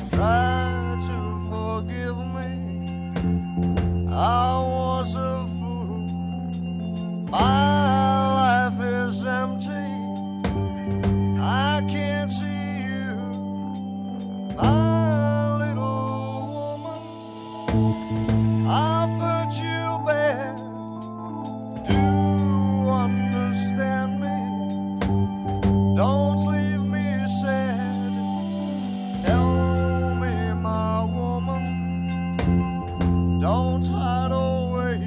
Try to forgive me. I was a fool. My life is empty. I can't see you, my little woman. I've hurt you bad. Do you understand me? Don't leave me sad. Tell me, my woman, don't hide away.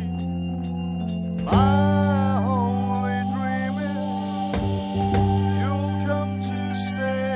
My only dream is you'll come to stay.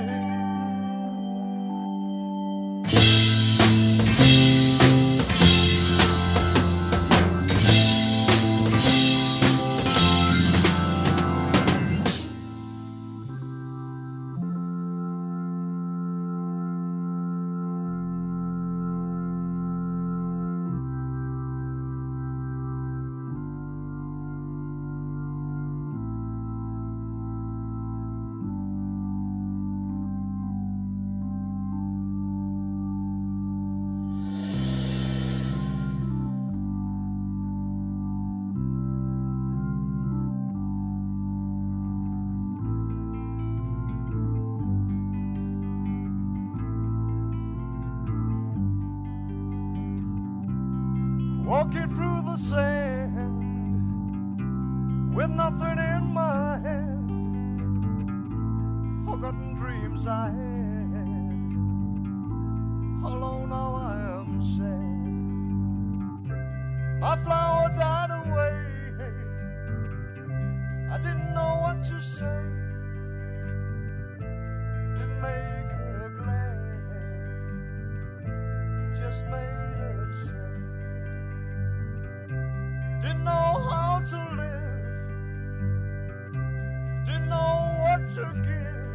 Walking through the sand with nothing in my hand, forgotten dreams I had. Alone now I am sad. My flower died away. I didn't know what to say. Didn't make her glad, just made her sad. Didn't know how to live, didn't know what to give.